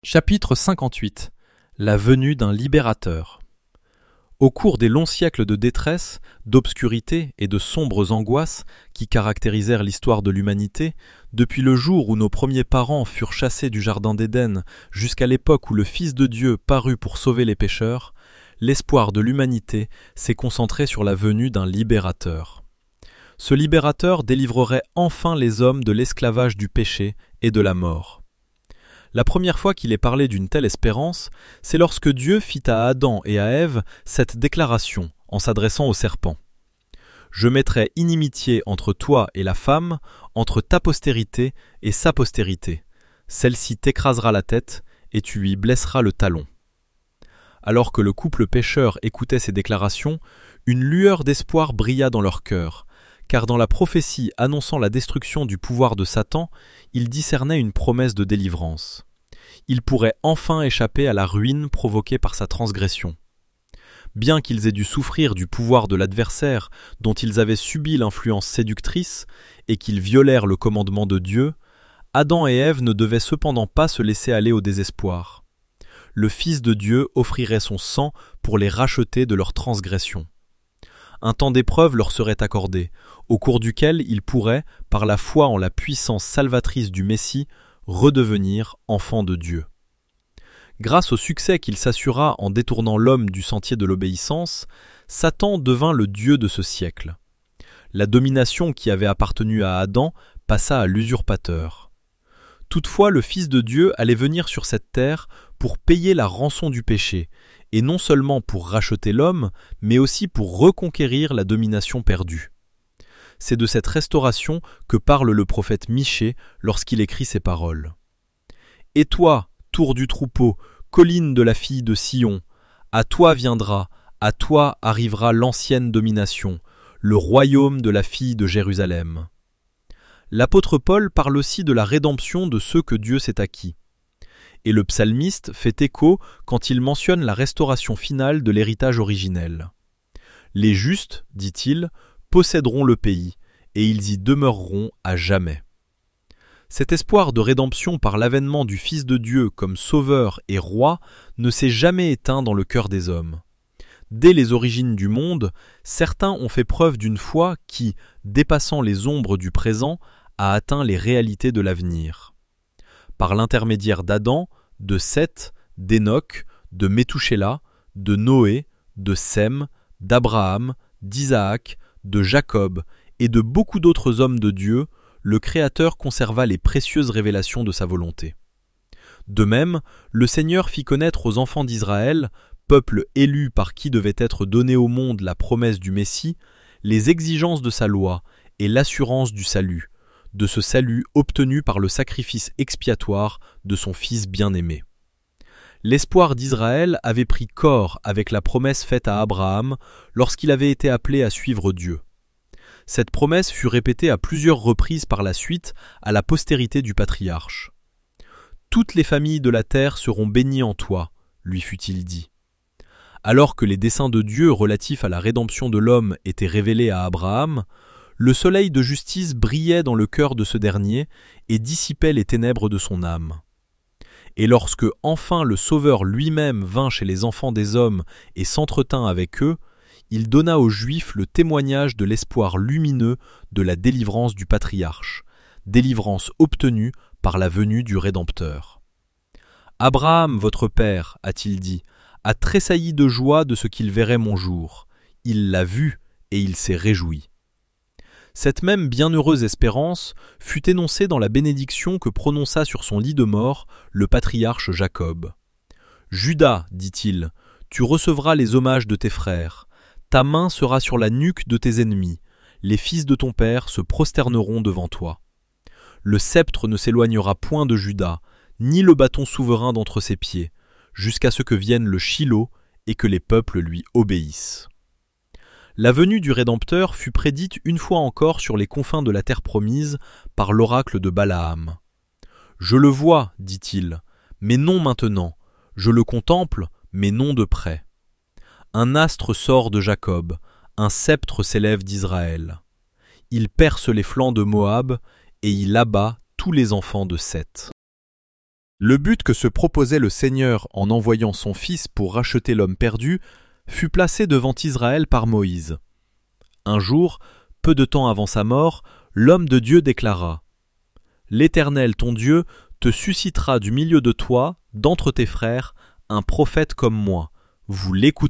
Chapitre 58. La venue d'un libérateur. Au cours des longs siècles de détresse, d'obscurité et de sombres angoisses qui caractérisèrent l'histoire de l'humanité, depuis le jour où nos premiers parents furent chassés du jardin d'Éden jusqu'à l'époque où le Fils de Dieu parut pour sauver les pécheurs, l'espoir de l'humanité s'est concentré sur la venue d'un libérateur. Ce libérateur délivrerait enfin les hommes de l'esclavage du péché et de la mort. La première fois qu'il est parlé d'une telle espérance, c'est lorsque Dieu fit à Adam et à Ève cette déclaration en s'adressant au serpent. « Je mettrai inimitié entre toi et la femme, entre ta postérité et sa postérité. Celle-ci t'écrasera la tête et tu lui blesseras le talon. » Alors que le couple pécheur écoutait ces déclarations, une lueur d'espoir brilla dans leur cœur, car dans la prophétie annonçant la destruction du pouvoir de Satan, ils discernaient une promesse de délivrance. Ils pourraient enfin échapper à la ruine provoquée par sa transgression. Bien qu'ils aient dû souffrir du pouvoir de l'adversaire dont ils avaient subi l'influence séductrice et qu'ils violèrent le commandement de Dieu, Adam et Ève ne devaient cependant pas se laisser aller au désespoir. Le Fils de Dieu offrirait son sang pour les racheter de leur transgression. Un temps d'épreuve leur serait accordé, au cours duquel ils pourraient, par la foi en la puissance salvatrice du Messie, redevenir enfants de Dieu. Grâce au succès qu'il s'assura en détournant l'homme du sentier de l'obéissance, Satan devint le Dieu de ce siècle. La domination qui avait appartenu à Adam passa à l'usurpateur. Toutefois, le Fils de Dieu allait venir sur cette terre pour payer la rançon du péché, et non seulement pour racheter l'homme, mais aussi pour reconquérir la domination perdue. C'est de cette restauration que parle le prophète Michée lorsqu'il écrit ces paroles. « Et toi, tour du troupeau, colline de la fille de Sion, à toi viendra, à toi arrivera l'ancienne domination, le royaume de la fille de Jérusalem. » L'apôtre Paul parle aussi de la rédemption de ceux que Dieu s'est acquis. Et le psalmiste fait écho quand il mentionne la restauration finale de l'héritage originel. « Les justes, dit-il, posséderont le pays, et ils y demeureront à jamais. » Cet espoir de rédemption par l'avènement du Fils de Dieu comme sauveur et roi ne s'est jamais éteint dans le cœur des hommes. Dès les origines du monde, certains ont fait preuve d'une foi qui, dépassant les ombres du présent, a atteint les réalités de l'avenir. Par l'intermédiaire d'Adam, de Seth, d'Enoch, de Métouchéla, de Noé, de Sem, d'Abraham, d'Isaac, de Jacob et de beaucoup d'autres hommes de Dieu, le Créateur conserva les précieuses révélations de sa volonté. De même, le Seigneur fit connaître aux enfants d'Israël, peuple élu par qui devait être donnée au monde la promesse du Messie, les exigences de sa loi et l'assurance du salut, de ce salut obtenu par le sacrifice expiatoire de son Fils bien-aimé. L'espoir d'Israël avait pris corps avec la promesse faite à Abraham lorsqu'il avait été appelé à suivre Dieu. Cette promesse fut répétée à plusieurs reprises par la suite à la postérité du patriarche. « Toutes les familles de la terre seront bénies en toi », lui fut-il dit. Alors que les desseins de Dieu relatifs à la rédemption de l'homme étaient révélés à Abraham, le soleil de justice brillait dans le cœur de ce dernier et dissipait les ténèbres de son âme. Et lorsque enfin le Sauveur lui-même vint chez les enfants des hommes et s'entretint avec eux, il donna aux Juifs le témoignage de l'espoir lumineux de la délivrance du patriarche, délivrance obtenue par la venue du Rédempteur. « Abraham, votre père, a-t-il dit, a tressailli de joie de ce qu'il verrait mon jour. Il l'a vu et il s'est réjoui. » Cette même bienheureuse espérance fut énoncée dans la bénédiction que prononça sur son lit de mort le patriarche Jacob. « Judas, dit-il, tu recevras les hommages de tes frères. Ta main sera sur la nuque de tes ennemis. Les fils de ton père se prosterneront devant toi. Le sceptre ne s'éloignera point de Judas, ni le bâton souverain d'entre ses pieds, jusqu'à ce que vienne le Shilo et que les peuples lui obéissent. » La venue du Rédempteur fut prédite une fois encore sur les confins de la terre promise par l'oracle de Balaam. « Je le vois, dit-il, mais non maintenant. Je le contemple, mais non de près. Un astre sort de Jacob, un sceptre s'élève d'Israël. Il perce les flancs de Moab et il abat tous les enfants de Seth. » Le but que se proposait le Seigneur en envoyant son Fils pour racheter l'homme perdu fut placé devant Israël par Moïse. Un jour, peu de temps avant sa mort, l'homme de Dieu déclara « L'Éternel, ton Dieu, te suscitera du milieu de toi, d'entre tes frères, un prophète comme moi. Vous l'écouterez. »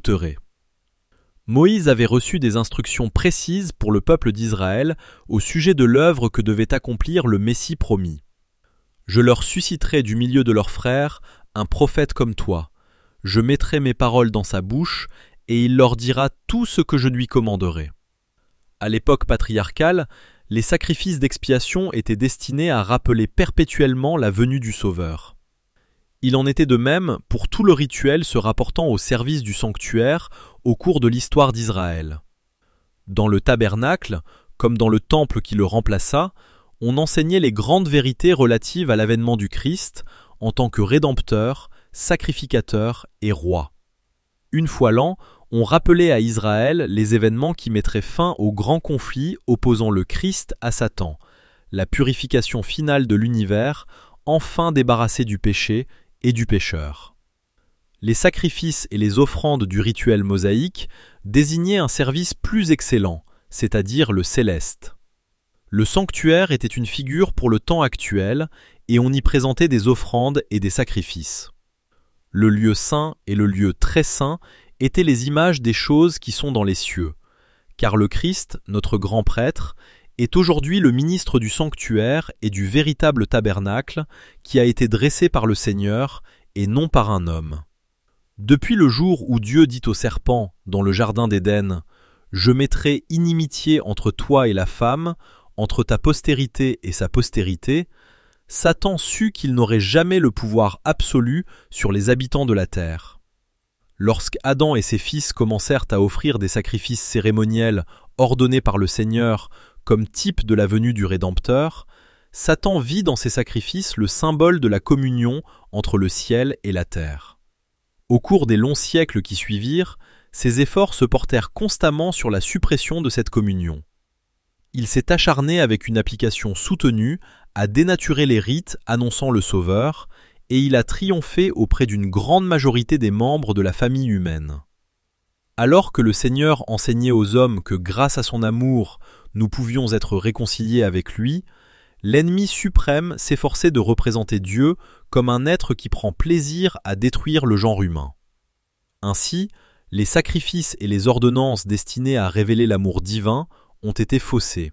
Moïse avait reçu des instructions précises pour le peuple d'Israël au sujet de l'œuvre que devait accomplir le Messie promis. « Je leur susciterai du milieu de leurs frères un prophète comme toi. Je mettrai mes paroles dans sa bouche, et il leur dira tout ce que je lui commanderai. » À l'époque patriarcale, les sacrifices d'expiation étaient destinés à rappeler perpétuellement la venue du Sauveur. Il en était de même pour tout le rituel se rapportant au service du sanctuaire au cours de l'histoire d'Israël. Dans le tabernacle, comme dans le temple qui le remplaça, on enseignait les grandes vérités relatives à l'avènement du Christ en tant que rédempteur, sacrificateur et roi. Une fois l'an, on rappelait à Israël les événements qui mettraient fin au grand conflit opposant le Christ à Satan, la purification finale de l'univers, enfin débarrassé du péché et du pécheur. Les sacrifices et les offrandes du rituel mosaïque désignaient un service plus excellent, c'est-à-dire le céleste. Le sanctuaire était une figure pour le temps actuel et on y présentait des offrandes et des sacrifices. Le lieu saint et le lieu très saint étaient les images des choses qui sont dans les cieux, car le Christ, notre grand prêtre, est aujourd'hui le ministre du sanctuaire et du véritable tabernacle qui a été dressé par le Seigneur et non par un homme. Depuis le jour où Dieu dit au serpent, dans le jardin d'Éden, « Je mettrai inimitié entre toi et la femme, entre ta postérité et sa postérité », Satan sut qu'il n'aurait jamais le pouvoir absolu sur les habitants de la terre. Lorsque Adam et ses fils commencèrent à offrir des sacrifices cérémoniels ordonnés par le Seigneur comme type de la venue du Rédempteur, Satan vit dans ces sacrifices le symbole de la communion entre le ciel et la terre. Au cours des longs siècles qui suivirent, ses efforts se portèrent constamment sur la suppression de cette communion. Il s'est acharné avec une application soutenue à dénaturer les rites annonçant le Sauveur, et il a triomphé auprès d'une grande majorité des membres de la famille humaine. Alors que le Seigneur enseignait aux hommes que grâce à son amour, nous pouvions être réconciliés avec lui, l'ennemi suprême s'efforçait de représenter Dieu comme un être qui prend plaisir à détruire le genre humain. Ainsi, les sacrifices et les ordonnances destinées à révéler l'amour divin ont été faussés.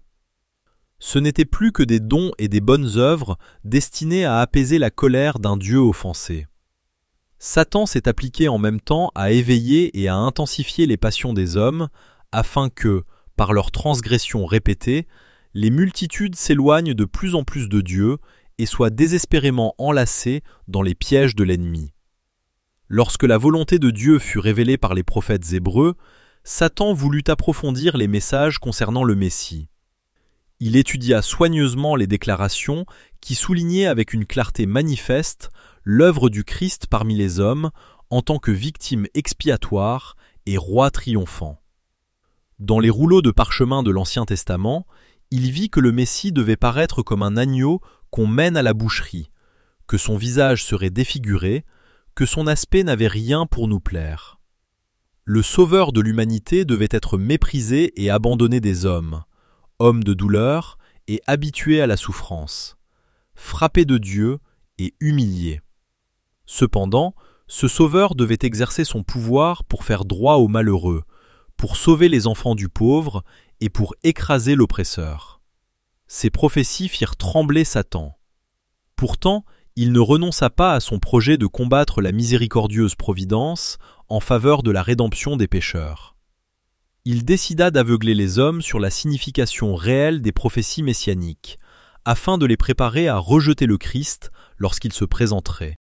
Ce n'étaient plus que des dons et des bonnes œuvres destinés à apaiser la colère d'un Dieu offensé. Satan s'est appliqué en même temps à éveiller et à intensifier les passions des hommes, afin que, par leurs transgressions répétées, les multitudes s'éloignent de plus en plus de Dieu et soient désespérément enlacées dans les pièges de l'ennemi. Lorsque la volonté de Dieu fut révélée par les prophètes hébreux, Satan voulut approfondir les messages concernant le Messie. Il étudia soigneusement les déclarations qui soulignaient avec une clarté manifeste l'œuvre du Christ parmi les hommes en tant que victime expiatoire et roi triomphant. Dans les rouleaux de parchemin de l'Ancien Testament, il vit que le Messie devait paraître comme un agneau qu'on mène à la boucherie, que son visage serait défiguré, que son aspect n'avait rien pour nous plaire. Le Sauveur de l'humanité devait être méprisé et abandonné des hommes, homme de douleur et habitué à la souffrance, frappé de Dieu et humilié. Cependant, ce Sauveur devait exercer son pouvoir pour faire droit aux malheureux, pour sauver les enfants du pauvre et pour écraser l'oppresseur. Ces prophéties firent trembler Satan. Pourtant, il ne renonça pas à son projet de combattre la miséricordieuse providence en faveur de la rédemption des pécheurs. Il décida d'aveugler les hommes sur la signification réelle des prophéties messianiques, afin de les préparer à rejeter le Christ lorsqu'il se présenterait.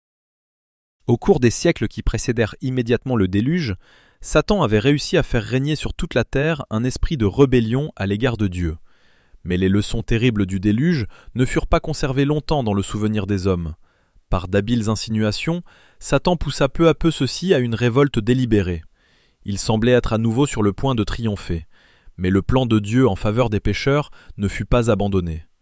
Au cours des siècles qui précédèrent immédiatement le déluge, Satan avait réussi à faire régner sur toute la terre un esprit de rébellion à l'égard de Dieu. Mais les leçons terribles du déluge ne furent pas conservées longtemps dans le souvenir des hommes. Par d'habiles insinuations, Satan poussa peu à peu ceux-ci à une révolte délibérée. Il semblait être à nouveau sur le point de triompher, mais le plan de Dieu en faveur des pécheurs ne fut pas abandonné.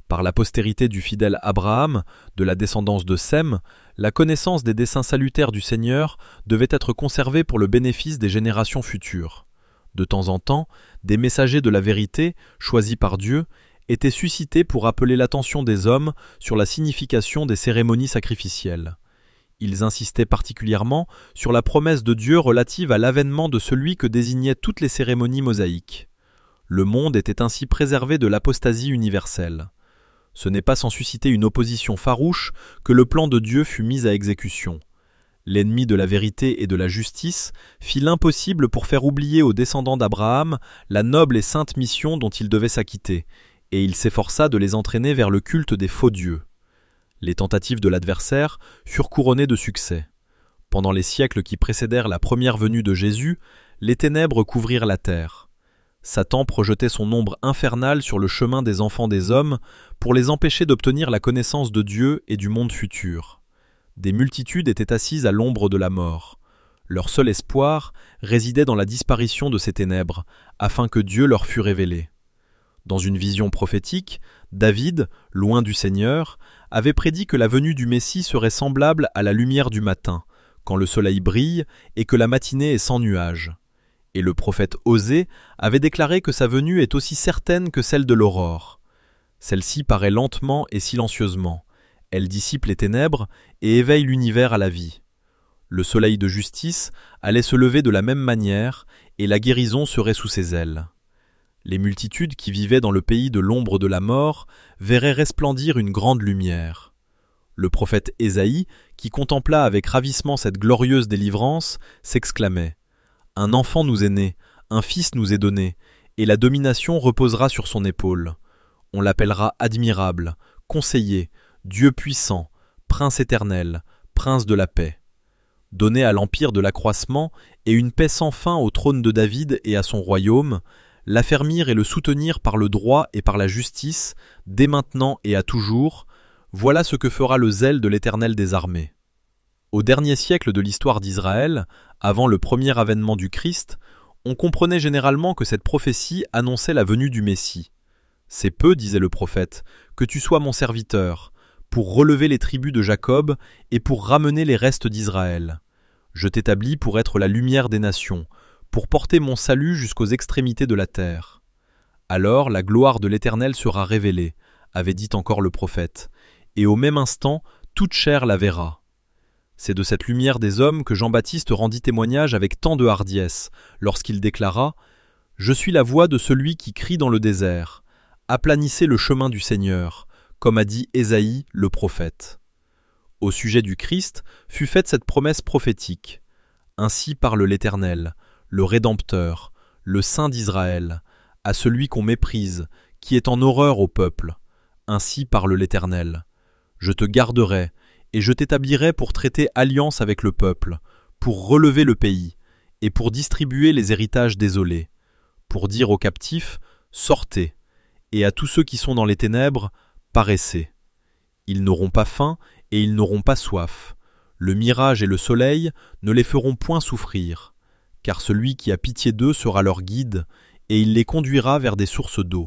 Par la postérité du fidèle Abraham, de la descendance de Sem, la connaissance des desseins salutaires du Seigneur devait être conservée pour le bénéfice des générations futures. De temps en temps, des messagers de la vérité, choisis par Dieu, étaient suscités pour appeler l'attention des hommes sur la signification des cérémonies sacrificielles. Ils insistaient particulièrement sur la promesse de Dieu relative à l'avènement de celui que désignaient toutes les cérémonies mosaïques. Le monde était ainsi préservé de l'apostasie universelle. Ce n'est pas sans susciter une opposition farouche que le plan de Dieu fut mis à exécution. L'ennemi de la vérité et de la justice fit l'impossible pour faire oublier aux descendants d'Abraham la noble et sainte mission dont ils devaient s'acquitter, et il s'efforça de les entraîner vers le culte des faux dieux. Les tentatives de l'adversaire furent couronnées de succès. Pendant les siècles qui précédèrent la première venue de Jésus, les ténèbres couvrirent la terre. Satan projetait son ombre infernale sur le chemin des enfants des hommes pour les empêcher d'obtenir la connaissance de Dieu et du monde futur. Des multitudes étaient assises à l'ombre de la mort. Leur seul espoir résidait dans la disparition de ces ténèbres, afin que Dieu leur fût révélé. Dans une vision prophétique, David, loin du Seigneur, avait prédit que la venue du Messie serait semblable à la lumière du matin, quand le soleil brille et que la matinée est sans nuages. Et le prophète Osée avait déclaré que sa venue est aussi certaine que celle de l'aurore. Celle-ci paraît lentement et silencieusement. Elle dissipe les ténèbres et éveille l'univers à la vie. Le soleil de justice allait se lever de la même manière et la guérison serait sous ses ailes. Les multitudes qui vivaient dans le pays de l'ombre de la mort verraient resplendir une grande lumière. Le prophète Ésaïe, qui contempla avec ravissement cette glorieuse délivrance, s'exclamait « Un enfant nous est né, un fils nous est donné, et la domination reposera sur son épaule. On l'appellera admirable, conseiller, Dieu puissant, prince éternel, prince de la paix. » Donné à l'empire de l'accroissement et une paix sans fin au trône de David et à son royaume, l'affermir et le soutenir par le droit et par la justice, dès maintenant et à toujours, voilà ce que fera le zèle de l'Éternel des armées. Au dernier siècle de l'histoire d'Israël, avant le premier avènement du Christ, on comprenait généralement que cette prophétie annonçait la venue du Messie. « C'est peu, disait le prophète, que tu sois mon serviteur, pour relever les tribus de Jacob et pour ramener les restes d'Israël. Je t'établis pour être la lumière des nations, pour porter mon salut jusqu'aux extrémités de la terre. Alors la gloire de l'Éternel sera révélée, avait dit encore le prophète, et au même instant, toute chair la verra. C'est de cette lumière des hommes que Jean-Baptiste rendit témoignage avec tant de hardiesse, lorsqu'il déclara « Je suis la voix de celui qui crie dans le désert. Aplanissez le chemin du Seigneur, comme a dit Ésaïe le prophète. » Au sujet du Christ fut faite cette promesse prophétique. Ainsi parle l'Éternel, le Rédempteur, le Saint d'Israël, à celui qu'on méprise, qui est en horreur au peuple. Ainsi parle l'Éternel. Je te garderai, et je t'établirai pour traiter alliance avec le peuple, pour relever le pays, et pour distribuer les héritages désolés, pour dire aux captifs, sortez, et à tous ceux qui sont dans les ténèbres, paraissez. Ils n'auront pas faim, et ils n'auront pas soif. Le mirage et le soleil ne les feront point souffrir, car celui qui a pitié d'eux sera leur guide, et il les conduira vers des sources d'eau.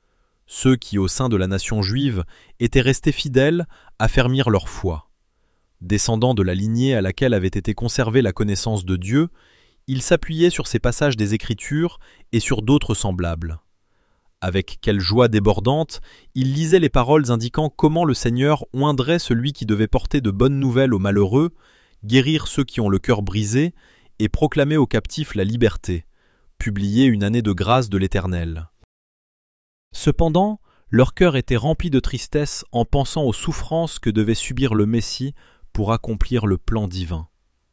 Ceux qui, au sein de la nation juive, étaient restés fidèles, affermirent leur foi. Descendants de la lignée à laquelle avait été conservée la connaissance de Dieu, ils s'appuyaient sur ces passages des Écritures et sur d'autres semblables. Avec quelle joie débordante, ils lisaient les paroles indiquant comment le Seigneur oindrait celui qui devait porter de bonnes nouvelles aux malheureux, guérir ceux qui ont le cœur brisé et proclamer aux captifs la liberté, publier une année de grâce de l'Éternel. Cependant, leur cœur était rempli de tristesse en pensant aux souffrances que devait subir le Messie pour accomplir le plan divin.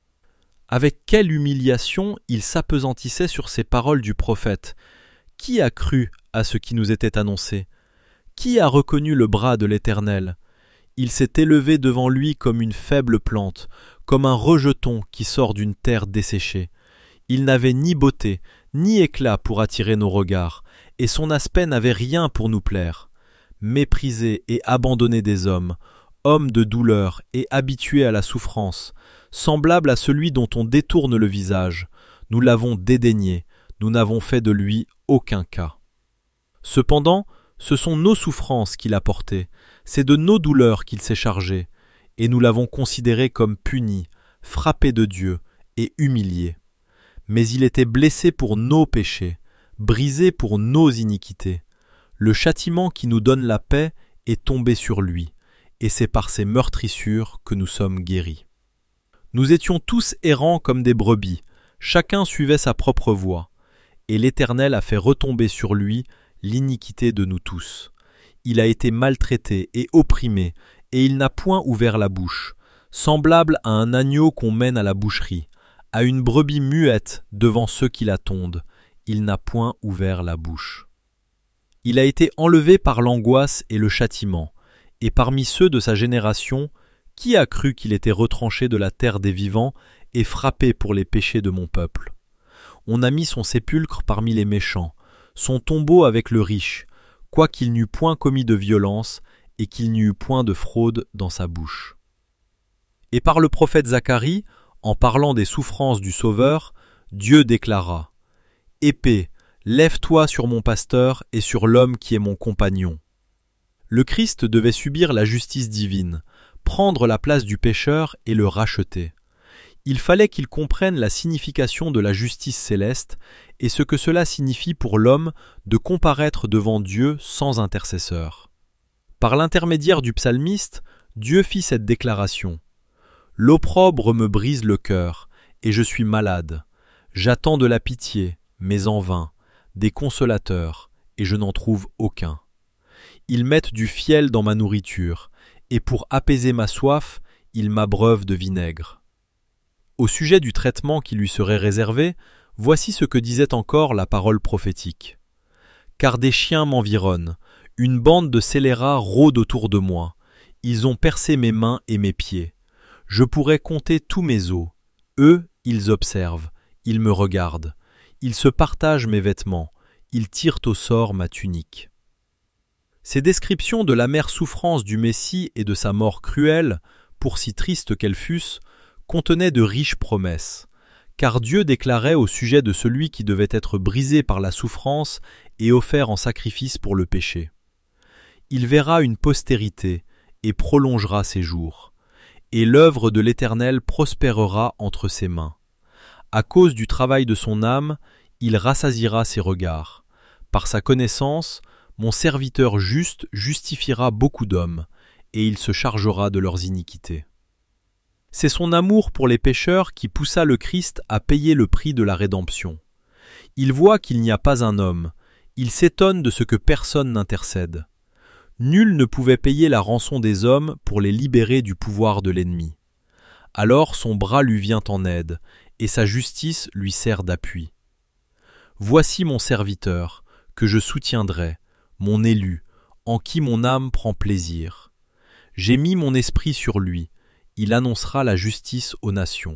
Avec quelle humiliation ils s'appesantissaient sur ces paroles du prophète. Qui a cru à ce qui nous était annoncé? Qui a reconnu le bras de l'Éternel? Il s'est élevé devant lui comme une faible plante, comme un rejeton qui sort d'une terre desséchée. Il n'avait ni beauté, ni éclat pour attirer nos regards, et son aspect n'avait rien pour nous plaire. Méprisé et abandonné des hommes, homme de douleur et habitué à la souffrance, semblable à celui dont on détourne le visage, nous l'avons dédaigné, nous n'avons fait de lui aucun cas. Cependant, Ce sont nos souffrances qu'il a portées, c'est de nos douleurs qu'il s'est chargé, et nous l'avons considéré comme puni, frappé de Dieu et humilié. Mais il était blessé pour nos péchés, brisé pour nos iniquités. Le châtiment qui nous donne la paix est tombé sur lui, et c'est par ses meurtrissures que nous sommes guéris. Nous étions tous errants comme des brebis, chacun suivait sa propre voie, et l'Éternel a fait retomber sur lui l'iniquité de nous tous. Il a été maltraité et opprimé, et il n'a point ouvert la bouche, semblable à un agneau qu'on mène à la boucherie, à une brebis muette devant ceux qui la tondent, il n'a point ouvert la bouche. Il a été enlevé par l'angoisse et le châtiment, et parmi ceux de sa génération, qui a cru qu'il était retranché de la terre des vivants et frappé pour les péchés de mon peuple? On a mis son sépulcre parmi les méchants, son tombeau avec le riche, quoiqu'il n'eût point commis de violence et qu'il n'y eût point de fraude dans sa bouche. Et par le prophète Zacharie, en parlant des souffrances du Sauveur, Dieu déclara : « Épée, lève-toi sur mon pasteur et sur l'homme qui est mon compagnon. » Le Christ devait subir la justice divine, prendre la place du pécheur et le racheter. Il fallait qu'il comprenne la signification de la justice céleste et ce que cela signifie pour l'homme de comparaître devant Dieu sans intercesseur. Par l'intermédiaire du psalmiste, Dieu fit cette déclaration : « L'opprobre me brise le cœur, et je suis malade. J'attends de la pitié, mais en vain, des consolateurs, et je n'en trouve aucun. Ils mettent du fiel dans ma nourriture, et pour apaiser ma soif, ils m'abreuvent de vinaigre. » Au sujet du traitement qui lui serait réservé, voici ce que disait encore la parole prophétique. « Car des chiens m'environnent, une bande de scélérats rôde autour de moi. Ils ont percé mes mains et mes pieds. Je pourrais compter tous mes os. Eux, ils observent, ils me regardent. Ils se partagent mes vêtements, ils tirent au sort ma tunique. » Ces descriptions de l'amère souffrance du Messie et de sa mort cruelle, pour si tristes qu'elles fussent, contenaient de riches promesses, car Dieu déclarait au sujet de celui qui devait être brisé par la souffrance et offert en sacrifice pour le péché. Il verra une postérité et prolongera ses jours, et l'œuvre de l'Éternel prospérera entre ses mains. À cause du travail de son âme, il rassasiera ses regards. Par sa connaissance, mon serviteur juste justifiera beaucoup d'hommes, et il se chargera de leurs iniquités. C'est son amour pour les pécheurs qui poussa le Christ à payer le prix de la rédemption. Il voit qu'il n'y a pas un homme, il s'étonne de ce que personne n'intercède. Nul ne pouvait payer la rançon des hommes pour les libérer du pouvoir de l'ennemi. Alors son bras lui vient en aide, et sa justice lui sert d'appui. Voici mon serviteur, que je soutiendrai, mon élu, en qui mon âme prend plaisir. J'ai mis mon esprit sur lui, il annoncera la justice aux nations.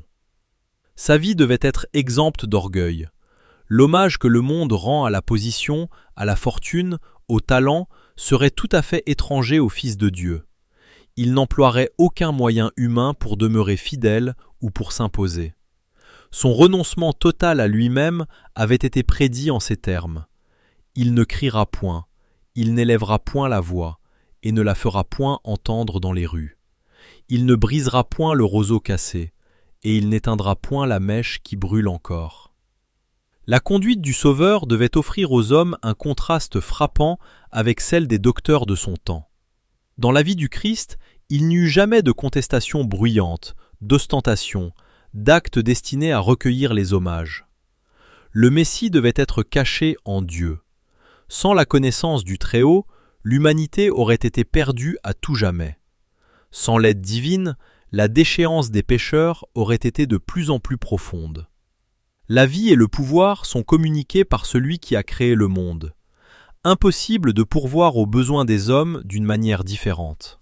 Sa vie devait être exempte d'orgueil. L'hommage que le monde rend à la position, à la fortune, au talent, serait tout à fait étranger au Fils de Dieu. Il n'emploierait aucun moyen humain pour demeurer fidèle ou pour s'imposer. Son renoncement total à lui-même avait été prédit en ces termes. Il ne criera point, il n'élèvera point la voix, et ne la fera point entendre dans les rues. Il ne brisera point le roseau cassé, et il n'éteindra point la mèche qui brûle encore. La conduite du Sauveur devait offrir aux hommes un contraste frappant avec celle des docteurs de son temps. Dans la vie du Christ, il n'y eut jamais de contestation bruyante, d'ostentation, d'actes destinés à recueillir les hommages. Le Messie devait être caché en Dieu. Sans la connaissance du Très-Haut, l'humanité aurait été perdue à tout jamais. Sans l'aide divine, la déchéance des pécheurs aurait été de plus en plus profonde. La vie et le pouvoir sont communiqués par celui qui a créé le monde. Impossible de pourvoir aux besoins des hommes d'une manière différente.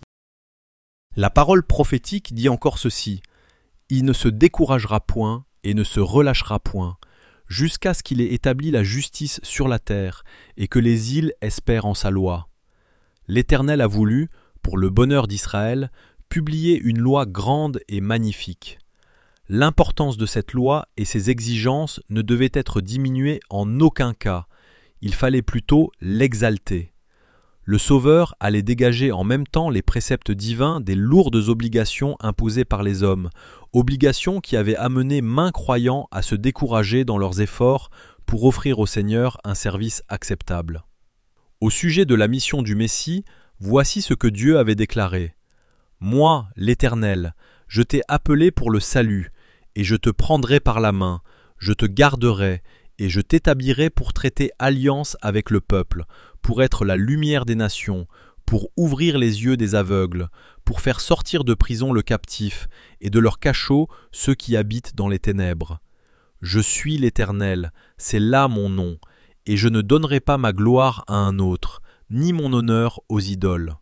La parole prophétique dit encore ceci : « Il ne se découragera point et ne se relâchera point, jusqu'à ce qu'il ait établi la justice sur la terre et que les îles espèrent en sa loi. L'Éternel a voulu, pour le bonheur d'Israël, publier une loi grande et magnifique. L'importance de cette loi et ses exigences ne devaient être diminuées en aucun cas, il fallait plutôt l'exalter. Le Sauveur allait dégager en même temps les préceptes divins des lourdes obligations imposées par les hommes, obligations qui avaient amené maints croyants à se décourager dans leurs efforts pour offrir au Seigneur un service acceptable. Au sujet de la mission du Messie, voici ce que Dieu avait déclaré. « Moi, l'Éternel, je t'ai appelé pour le salut, et je te prendrai par la main, je te garderai, et je t'établirai pour traiter alliance avec le peuple, pour être la lumière des nations, pour ouvrir les yeux des aveugles, pour faire sortir de prison le captif, et de leur cachot ceux qui habitent dans les ténèbres. Je suis l'Éternel, c'est là mon nom, et je ne donnerai pas ma gloire à un autre, ni mon honneur aux idoles.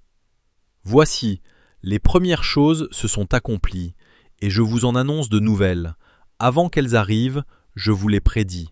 Voici, les premières choses se sont accomplies, et je vous en annonce de nouvelles. Avant qu'elles arrivent, je vous les prédis.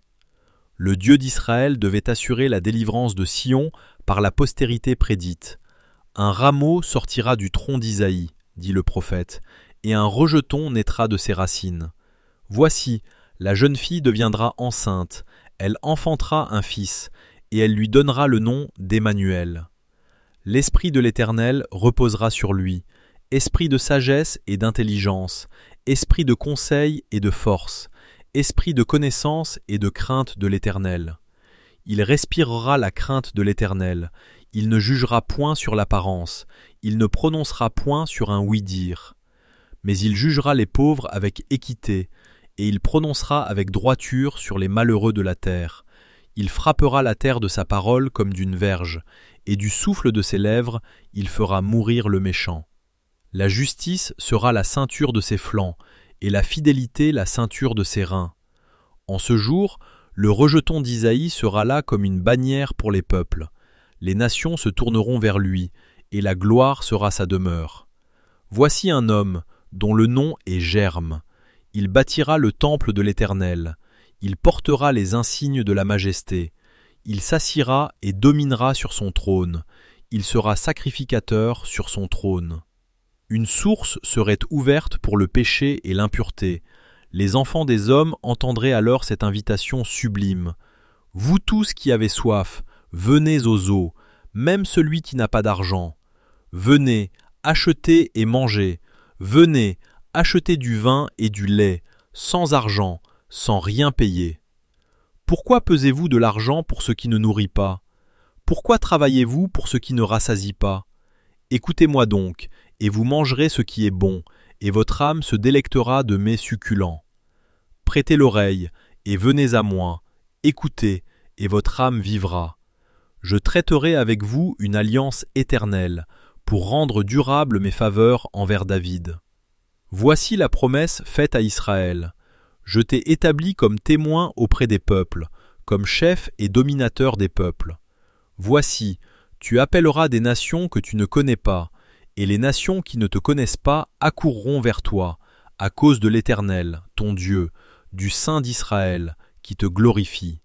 Le Dieu d'Israël devait assurer la délivrance de Sion par la postérité prédite. Un rameau sortira du tronc d'Isaïe, dit le prophète, et un rejeton naîtra de ses racines. Voici, la jeune fille deviendra enceinte, elle enfantera un fils, et elle lui donnera le nom d'Emmanuel. L'Esprit de l'Éternel reposera sur lui, esprit de sagesse et d'intelligence, esprit de conseil et de force, esprit de connaissance et de crainte de l'Éternel. Il respirera la crainte de l'Éternel, il ne jugera point sur l'apparence, il ne prononcera point sur un oui-dire. Mais il jugera les pauvres avec équité, et il prononcera avec droiture sur les malheureux de la terre. Il frappera la terre de sa parole comme d'une verge, et du souffle de ses lèvres, il fera mourir le méchant. La justice sera la ceinture de ses flancs, et la fidélité la ceinture de ses reins. En ce jour, le rejeton d'Isaïe sera là comme une bannière pour les peuples. Les nations se tourneront vers lui, et la gloire sera sa demeure. Voici un homme, dont le nom est Germe. Il bâtira le temple de l'Éternel. Il portera les insignes de la majesté. Il s'assiera et dominera sur son trône. Il sera sacrificateur sur son trône. Une source serait ouverte pour le péché et l'impureté. Les enfants des hommes entendraient alors cette invitation sublime. Vous tous qui avez soif, venez aux eaux, même celui qui n'a pas d'argent. Venez, achetez et mangez. Venez, achetez du vin et du lait, sans argent, sans rien payer. Pourquoi pesez-vous de l'argent pour ce qui ne nourrit pas? Pourquoi travaillez-vous pour ce qui ne rassasie pas? Écoutez-moi donc, et vous mangerez ce qui est bon, et votre âme se délectera de mets succulents. Prêtez l'oreille, et venez à moi, écoutez, et votre âme vivra. Je traiterai avec vous une alliance éternelle, pour rendre durables mes faveurs envers David. Voici la promesse faite à Israël. Je t'ai établi comme témoin auprès des peuples, comme chef et dominateur des peuples. Voici, tu appelleras des nations que tu ne connais pas, et les nations qui ne te connaissent pas accourront vers toi, à cause de l'Éternel, ton Dieu, du Saint d'Israël, qui te glorifie.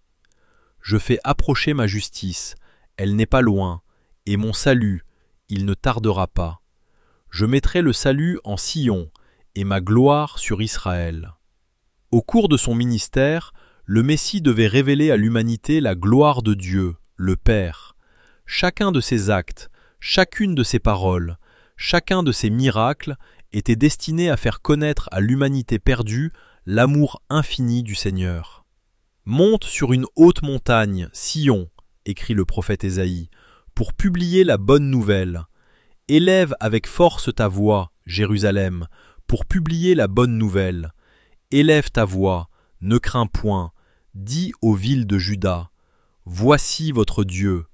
Je fais approcher ma justice, elle n'est pas loin, et mon salut, il ne tardera pas. Je mettrai le salut en Sion, et ma gloire sur Israël. Au cours de son ministère, le Messie devait révéler à l'humanité la gloire de Dieu, le Père. Chacun de ses actes, chacune de ses paroles, chacun de ses miracles était destiné à faire connaître à l'humanité perdue l'amour infini du Seigneur. « Monte sur une haute montagne, Sion », écrit le prophète Ésaïe, pour publier la bonne nouvelle. « Élève avec force ta voix, Jérusalem, pour publier la bonne nouvelle. Élève ta voix, ne crains point, dis aux villes de Juda, voici votre Dieu,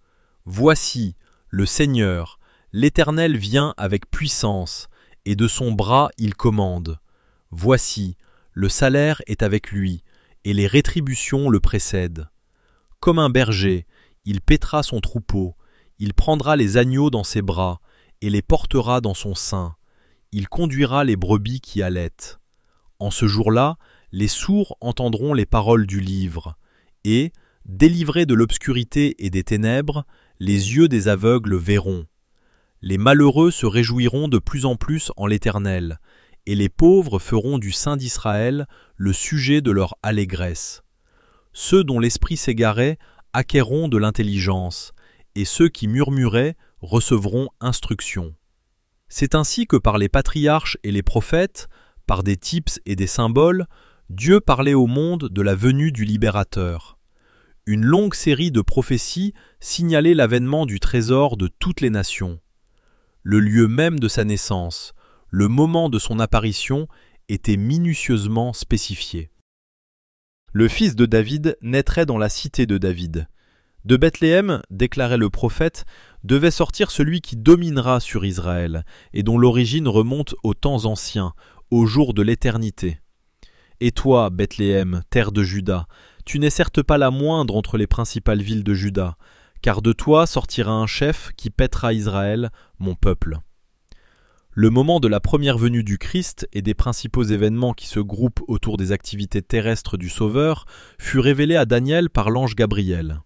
voici le Seigneur, l'Éternel vient avec puissance, et de son bras il commande. Voici, le salaire est avec lui, et les rétributions le précèdent. Comme un berger, il paîtra son troupeau, il prendra les agneaux dans ses bras, et les portera dans son sein. Il conduira les brebis qui allaitent. En ce jour-là, les sourds entendront les paroles du livre, et, délivrés de l'obscurité et des ténèbres, les yeux des aveugles verront. Les malheureux se réjouiront de plus en plus en l'Éternel, et les pauvres feront du Saint d'Israël le sujet de leur allégresse. Ceux dont l'esprit s'égarait acquerront de l'intelligence, et ceux qui murmuraient recevront instruction. C'est ainsi que par les patriarches et les prophètes, par des types et des symboles, Dieu parlait au monde de la venue du libérateur. Une longue série de prophéties signalait l'avènement du trésor de toutes les nations. Le lieu même de sa naissance, le moment de son apparition était minutieusement spécifié. Le fils de David naîtrait dans la cité de David. De Bethléem, déclarait le prophète, devait sortir celui qui dominera sur Israël, et dont l'origine remonte aux temps anciens, aux jours de l'éternité. Et toi, Bethléem, terre de Juda, tu n'es certes pas la moindre entre les principales villes de Juda, car de toi sortira un chef qui paîtra Israël, mon peuple. Le moment de la première venue du Christ et des principaux événements qui se groupent autour des activités terrestres du Sauveur fut révélé à Daniel par l'ange Gabriel.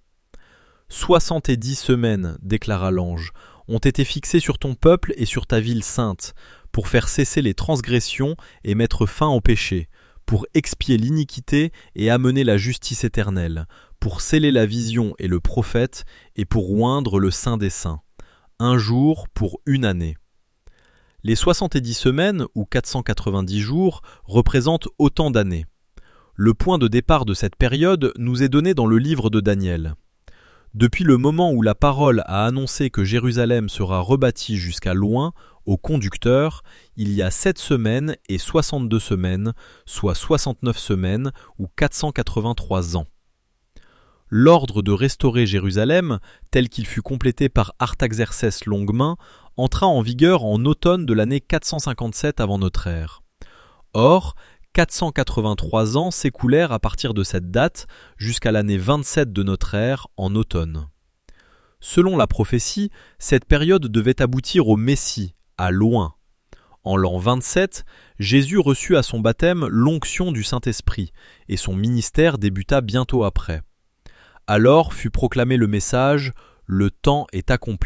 70 semaines, déclara l'ange, ont été fixées sur ton peuple et sur ta ville sainte, pour faire cesser les transgressions et mettre fin au péché, pour expier l'iniquité et amener la justice éternelle, pour sceller la vision et le prophète, et pour oindre le Saint des Saints. Un jour pour une année. Les 70 semaines, ou 490 jours, représentent autant d'années. Le point de départ de cette période nous est donné dans le livre de Daniel. Depuis le moment où la parole a annoncé que Jérusalem sera rebâtie jusqu'à loin, au conducteur, il y a 7 semaines et 62 semaines, soit 69 semaines ou 483 ans. L'ordre de restaurer Jérusalem, tel qu'il fut complété par Artaxercès Longuemain, entra en vigueur en automne de l'année 457 avant notre ère. Or, 483 ans s'écoulèrent à partir de cette date jusqu'à l'année 27 de notre ère en automne. Selon la prophétie, cette période devait aboutir au Messie, à loin. En l'an 27, Jésus reçut à son baptême l'onction du Saint-Esprit, et son ministère débuta bientôt après. Alors fut proclamé le message « Le temps est accompli ».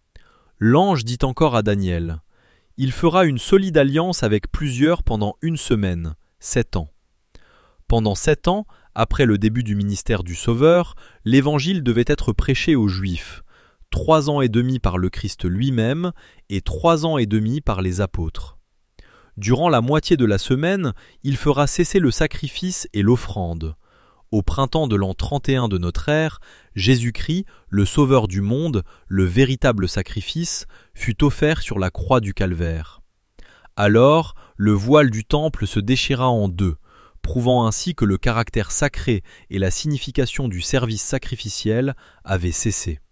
L'ange dit encore à Daniel « Il fera une solide alliance avec plusieurs pendant 1 semaine, 7 ans. » Pendant 7 ans, après le début du ministère du Sauveur, l'évangile devait être prêché aux Juifs, 3 ans et demi par le Christ lui-même et 3 ans et demi par les apôtres. Durant la moitié de la semaine, il fera cesser le sacrifice et l'offrande. Au printemps de l'an 31 de notre ère, Jésus-Christ, le Sauveur du monde, le véritable sacrifice, fut offert sur la croix du Calvaire. Alors, le voile du temple se déchira en deux, prouvant ainsi que le caractère sacré et la signification du service sacrificiel avaient cessé.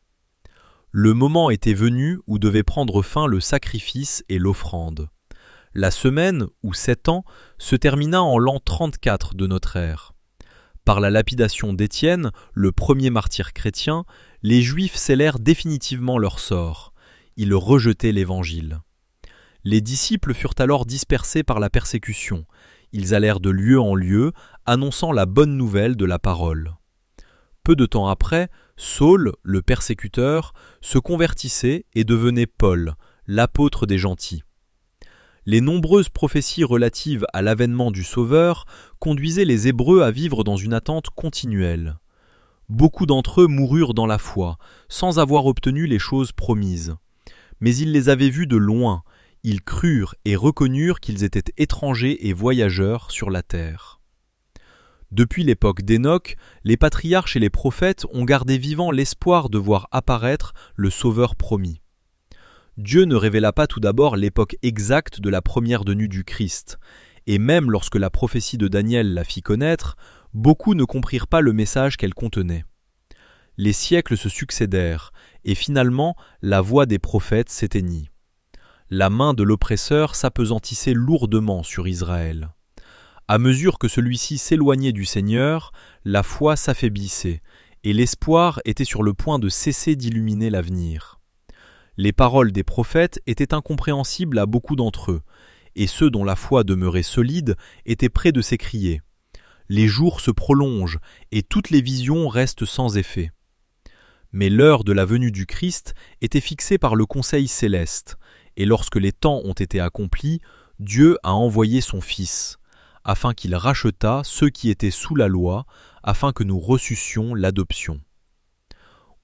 Le moment était venu où devait prendre fin le sacrifice et l'offrande. La semaine, ou 7 ans, se termina en l'an 34 de notre ère. Par la lapidation d'Étienne, le premier martyr chrétien, les Juifs scellèrent définitivement leur sort. Ils rejetaient l'Évangile. Les disciples furent alors dispersés par la persécution. Ils allèrent de lieu en lieu, annonçant la bonne nouvelle de la parole. Peu de temps après, Saul, le persécuteur, se convertissait et devenait Paul, l'apôtre des gentils. Les nombreuses prophéties relatives à l'avènement du Sauveur conduisaient les Hébreux à vivre dans une attente continuelle. Beaucoup d'entre eux moururent dans la foi, sans avoir obtenu les choses promises. Mais ils les avaient vus de loin, ils crurent et reconnurent qu'ils étaient étrangers et voyageurs sur la terre. Depuis l'époque d'Hénoch, les patriarches et les prophètes ont gardé vivant l'espoir de voir apparaître le Sauveur promis. Dieu ne révéla pas tout d'abord l'époque exacte de la première venue du Christ, et même lorsque la prophétie de Daniel la fit connaître, beaucoup ne comprirent pas le message qu'elle contenait. Les siècles se succédèrent, et finalement la voix des prophètes s'éteignit. La main de l'oppresseur s'apesantissait lourdement sur Israël. À mesure que celui-ci s'éloignait du Seigneur, la foi s'affaiblissait, et l'espoir était sur le point de cesser d'illuminer l'avenir. Les paroles des prophètes étaient incompréhensibles à beaucoup d'entre eux, et ceux dont la foi demeurait solide étaient près de s'écrier « Les jours se prolongent, et toutes les visions restent sans effet. » Mais l'heure de la venue du Christ était fixée par le conseil céleste, et lorsque les temps ont été accomplis, Dieu a envoyé son Fils, afin qu'il rachetât ceux qui étaient sous la loi, afin que nous reçussions l'adoption.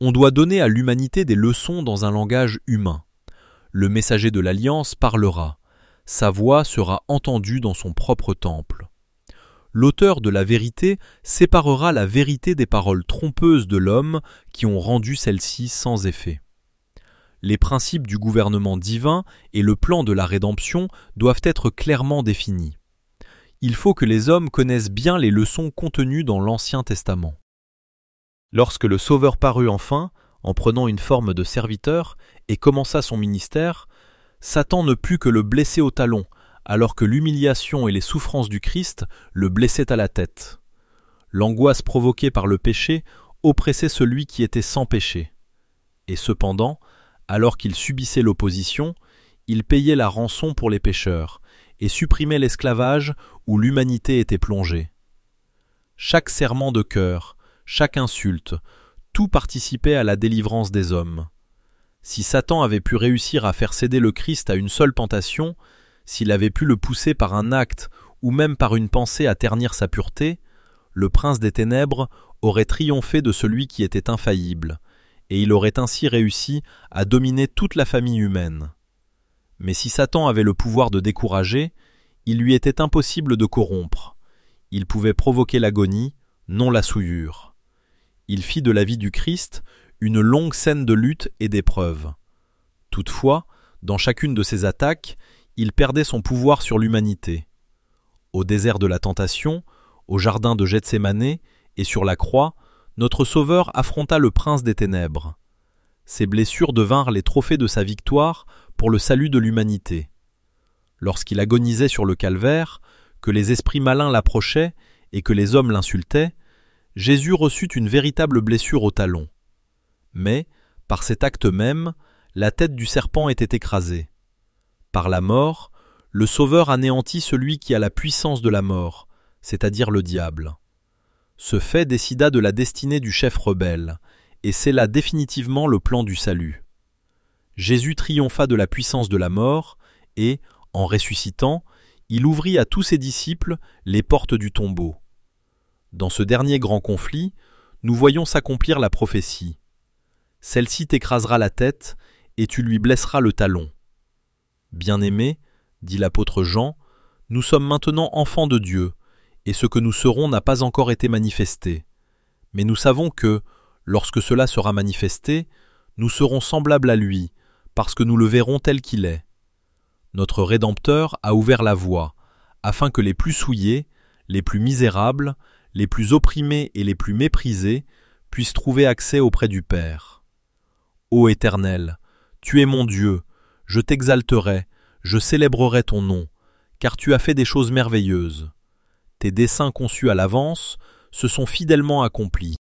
On doit donner à l'humanité des leçons dans un langage humain. Le messager de l'Alliance parlera. Sa voix sera entendue dans son propre temple. L'auteur de la vérité séparera la vérité des paroles trompeuses de l'homme qui ont rendu celle-ci sans effet. Les principes du gouvernement divin et le plan de la rédemption doivent être clairement définis. Il faut que les hommes connaissent bien les leçons contenues dans l'Ancien Testament. Lorsque le Sauveur parut enfin, en prenant une forme de serviteur, et commença son ministère, Satan ne put que le blesser au talon, alors que l'humiliation et les souffrances du Christ le blessaient à la tête. L'angoisse provoquée par le péché oppressait celui qui était sans péché. Et cependant, alors qu'il subissait l'opposition, il payait la rançon pour les pécheurs et supprimait l'esclavage où l'humanité était plongée. Chaque serrement de cœur, chaque insulte, tout participait à la délivrance des hommes. Si Satan avait pu réussir à faire céder le Christ à une seule tentation, s'il avait pu le pousser par un acte ou même par une pensée à ternir sa pureté, le prince des ténèbres aurait triomphé de celui qui était infaillible, et il aurait ainsi réussi à dominer toute la famille humaine. Mais si Satan avait le pouvoir de décourager, il lui était impossible de corrompre. Il pouvait provoquer l'agonie, non la souillure. Il fit de la vie du Christ une longue scène de lutte et d'épreuve. Toutefois, dans chacune de ses attaques, il perdait son pouvoir sur l'humanité. Au désert de la tentation, au jardin de Gethsémanée et sur la croix, notre Sauveur affronta le prince des ténèbres. Ses blessures devinrent les trophées de sa victoire pour le salut de l'humanité. Lorsqu'il agonisait sur le calvaire, que les esprits malins l'approchaient et que les hommes l'insultaient, Jésus reçut une véritable blessure au talon. Mais, par cet acte même, la tête du serpent était écrasée. Par la mort, le Sauveur anéantit celui qui a la puissance de la mort, c'est-à-dire le diable. Ce fait décida de la destinée du chef rebelle, et scella définitivement le plan du salut. Jésus triompha de la puissance de la mort, et, en ressuscitant, il ouvrit à tous ses disciples les portes du tombeau. Dans ce dernier grand conflit, nous voyons s'accomplir la prophétie. Celle-ci t'écrasera la tête, et tu lui blesseras le talon. Bien-aimés, dit l'apôtre Jean, nous sommes maintenant enfants de Dieu, et ce que nous serons n'a pas encore été manifesté. Mais nous savons que, lorsque cela sera manifesté, nous serons semblables à lui, parce que nous le verrons tel qu'il est. Notre Rédempteur a ouvert la voie, afin que les plus souillés, les plus misérables, les plus opprimés et les plus méprisés puissent trouver accès auprès du Père. Ô Éternel, tu es mon Dieu, je t'exalterai, je célébrerai ton nom, car tu as fait des choses merveilleuses. Tes desseins conçus à l'avance se sont fidèlement accomplis.